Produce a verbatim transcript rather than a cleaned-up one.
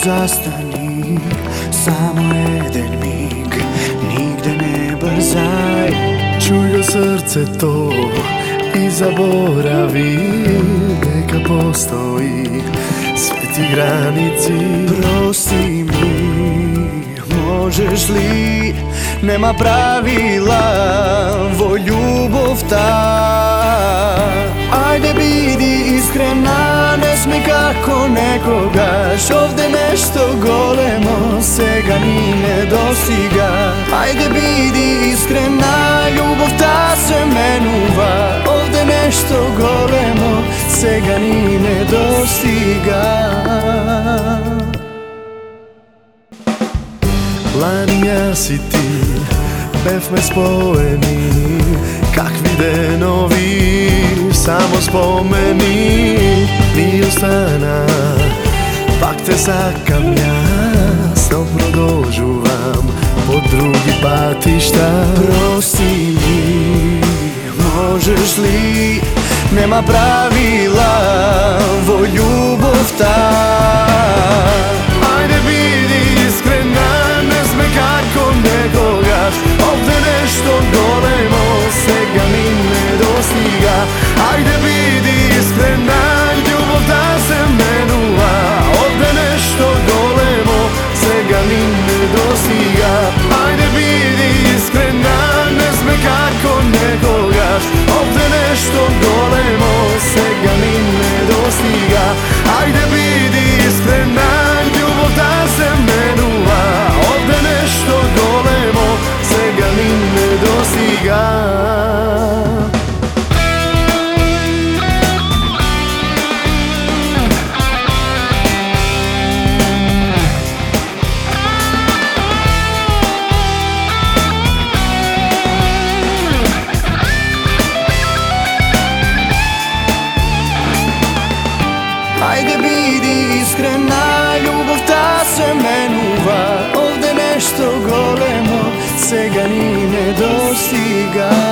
zastani, samo jedan mig, nigde ne brzaj. Čuj ga srce to i zaboravi, neka postoji sve ti granici. Prosti mi, možeš li, nema pravila, vo ljubav ta. Ajde bidi iskrena, ne smij kako nekogaš, ovde nešto golemo, svega ni ne dostiga. Ajde bidi iskrena, ljubav ta se menuva, ovde nešto golemo, svega ni ne dostiga. Lanja si ti, bevme spojeni, kakvi denovi, samo spomeni. Mi ostana, pak te zakamlja, stopno dođu vam po drugi patišta. Prosti mi, možeš li, nema pravila, vo ljubav ta. Ajde bidi iskrena, ne sme kako nekogaš, ovde nešto golemo, svega mi ne dostiga. Ajde bidi iskrena, ljubav da se menuva, ovde nešto golemo, svega mi ne dostiga. Ajde bidi iskrena, ne sme kako nekogaš, ovde nešto golemo, svega mi ne dostiga. Ajde bidi iskrena, ljubav da se menuva, ovde nešto golemo, svega mi ne dostiga. Ajde bidi iskrena, ljubav ta se menuva, ovde nešto golemo, svega ni ne dostiga.